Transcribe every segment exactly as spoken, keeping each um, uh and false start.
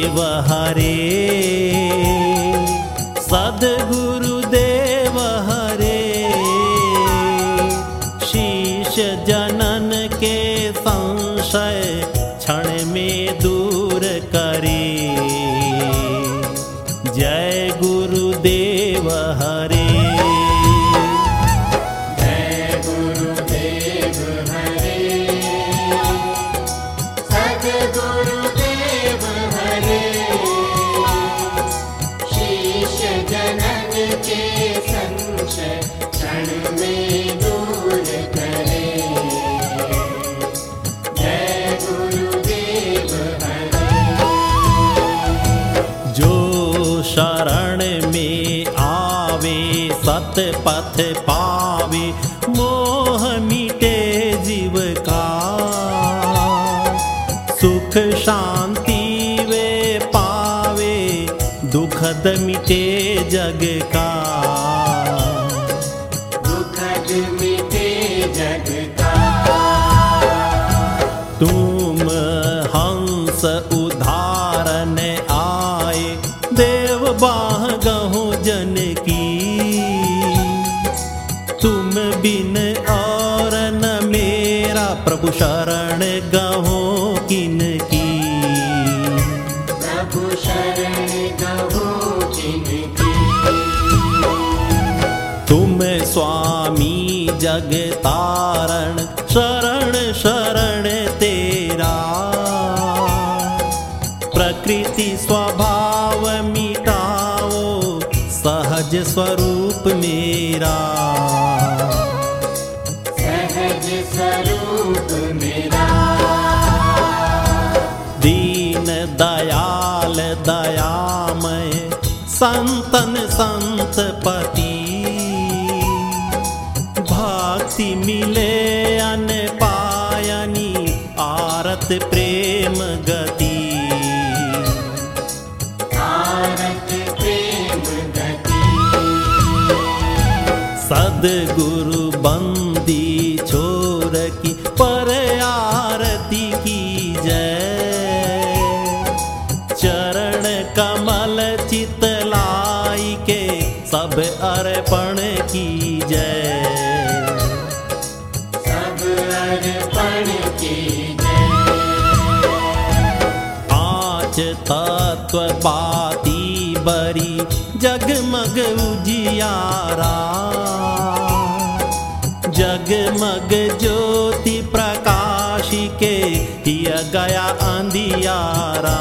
देव हरे, सद्गुरु देव हरे, शीश जनन के संशय क्षण में दूर करे। जय गुरुदेव हरे। जय गुरुदेव हरे, सद्गुरुदेव हरे, शीश जनन के संशय क्षण में दूर करे। जय गुरुदेव हरे। जो शरण में आवे सत पथ पावे, मोह मिटे जीव का, सुख शांति वे पावे, दुखद मिटे जग का। दुखद मिटे जग का। तुम हंस उद्धारण आए, देव बाह गहो जन की, तुम बिन और न मेरा प्रभु शरण गहो किन की। प्रभु शरण गहो किन की। तुम स्वामी जग तारण, शरण शरण तेरा, प्रकृति स्वभाव मिटाओ, सहज स्वरूप मेरा। सहज स्वरूप मेरा। दीन दयाल दयामय, संतन संत पति, भक्ति मिले अन पायनी, आरत प्रेम गति। आरत प्रेम गति। सद्गुरु बंदी छोर की, पर आरती की जय। चरण कमल चितलाई के, सब अर्पण की जय। सब अर्पण की जय। पांच तत्व बाती बरी, जगमग उजियारा, जगमग ज्योति प्रकाशी के, हिय गया अंधियारा।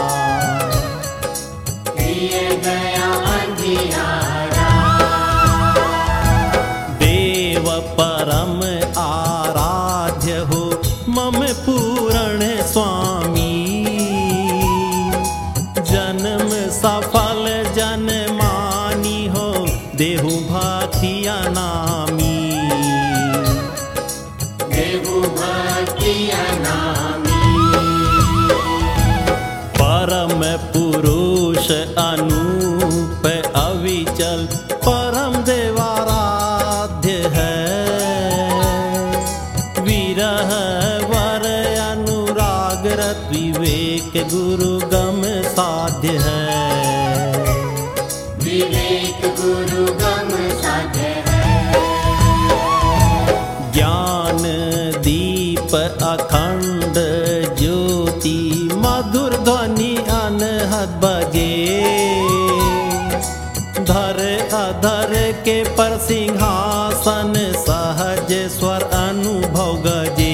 दिए गया अंधियारा। देव परम आराध्य हो, मम पूर्ण स्वामी, जन्म सफल जनमानी हो, देहु भक्तिया नामी। देहु भक्तिया नामी। परम पुरुष अनूप अविचल, परम देवाराध्य है, विरह वर अनुराग रत विवेक गुरु गम साध्य है। विवेक गुरु गम साध्य है। ज्ञान दीप अखंड ज्योति, मधुर ध्वनि अनहद बजे, धर अधर के पर सिंहासन, सहज स्वर अनुभव गजे।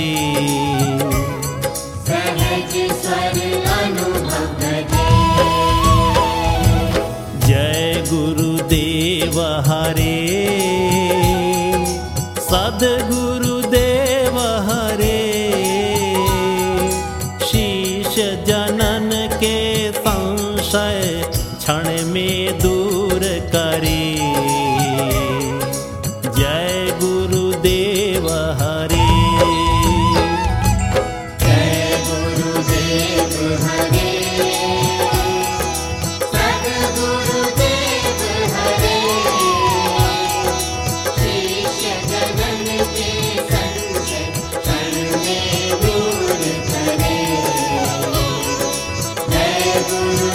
सहज स्वर अनुभव गजे। जय गुरुदेव हरे, सद्गुरुदेव हरे, शीश जनन के संशय क्षण में दूर करे। जय गुरुदेव हरे। जय गुरुदेव हरे, सद्गुरुदेव हरे, शीश जनन के संशय क्षण में दूर करे। जय गुरु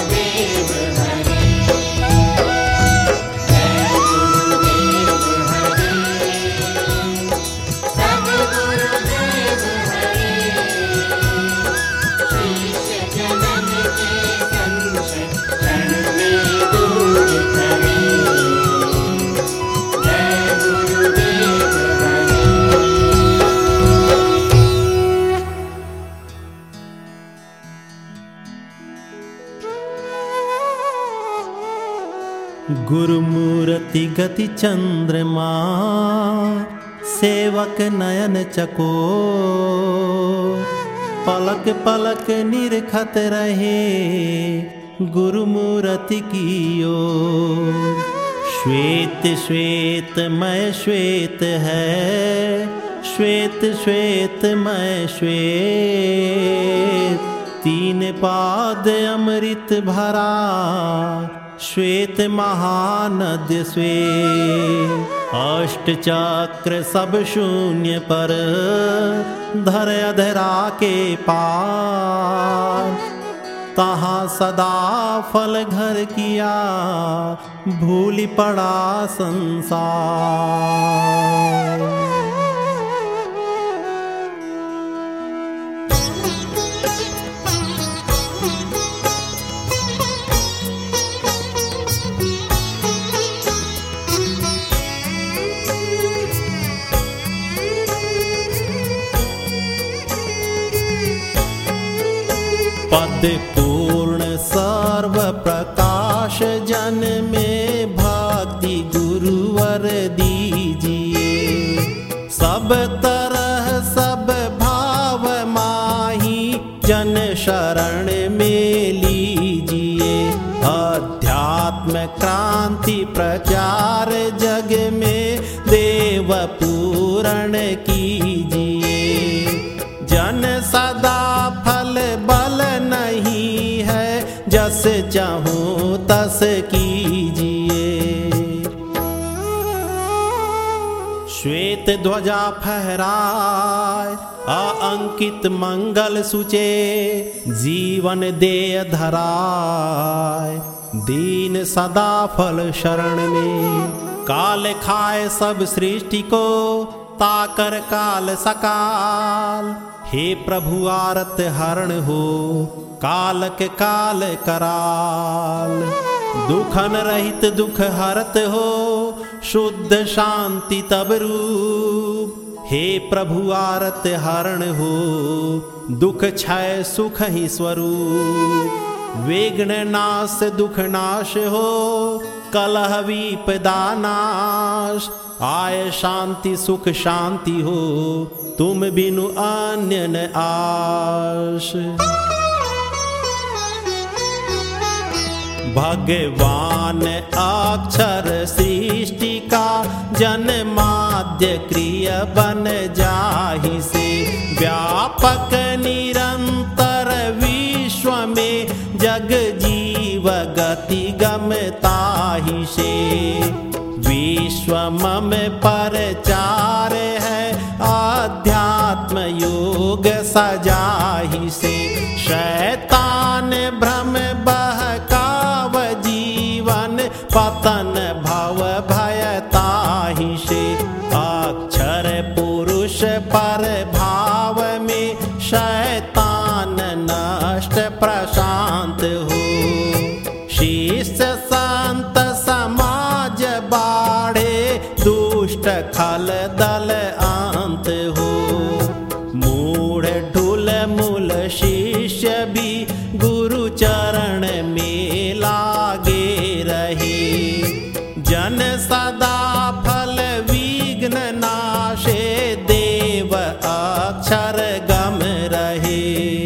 गुरुमूर्ति गति चंद्रमा, सेवक नयन चकोर, पलक पलक निरखत रहे गुरुमूर्ति की ओर। श्वेत श्वेत मय श्वेत है, श्वेत श्वेत मय श्वेत, तीन पाद अमृत भरा, श्वेत महानद्य श्वेत। अष्ट चक्र सब शून्य पर, धर अधरा के पार, तहाँ सदा फल घर किया, भूल पड़ा संसार। पद पूर्ण सर्व प्रकाश जन में, भक्ति गुरुवर दीजिए। सब तरह सब भाव माही, जन शरण में लीजिए। अध्यात्म क्रांति प्रचार जग में, देव पूर्ण कीजिए। जन सदा फल बल नहीं है, जस चाहूं तस कीजिए। श्वेत ध्वजा फहराए, अअंकित मंगल सुचे, जीवन देय धराए, दीन सदा फल शरण में। काल खाए सब सृष्टि को, ताकर काल सकाल, हे प्रभु आरत हरण हो, कालक काल कराल। दुखन रहित दुख हरत हो, शुद्ध शांति तब रूप, हे प्रभु आरत हरण हो, दुख क्षय सुख ही स्वरूप। विघ्न नाश दुख नाश हो, कलह विपदा नाश, आय शांति सुख शांति हो, तुम बिनु अन्य न आश। भगवान अक्षर सृष्टि का, जन्माद्य क्रिय बन जाहि से। व्यापक निरंतर विश्व में, जग जीव गति गम ताहि से। विश्व मम परचार है, आध्यात्म योग सजाहि से। शैतान भ्रम बहकाव जीवन, पतन भव भय ताहि से। अक्षर पुरुष पर भाव में, शैतान नष्ट प्रशांत हो। शिष्य संत समाज बाढ़े, दुष्ट खल दल अंत हो। मूढ़ ढुल मूल शिष्य भी, गुरु चरण में लागे रहे। जन सदा फल विघ्न नाशे, देव अक्षर गम रहे।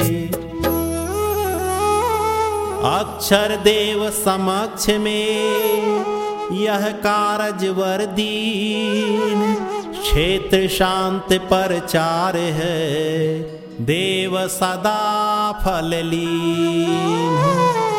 अक्षर देव समक्ष में, यह कारज वर्दीन। क्षेत्र शांत परचार है, देव सदा फल लीन।